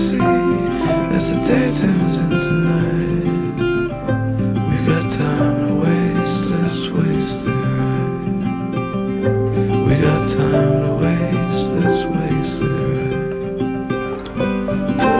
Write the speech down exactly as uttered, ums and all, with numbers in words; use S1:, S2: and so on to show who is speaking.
S1: see as the day turns into night. We've got time to waste, let's waste it right. We got time to waste, let's waste it right.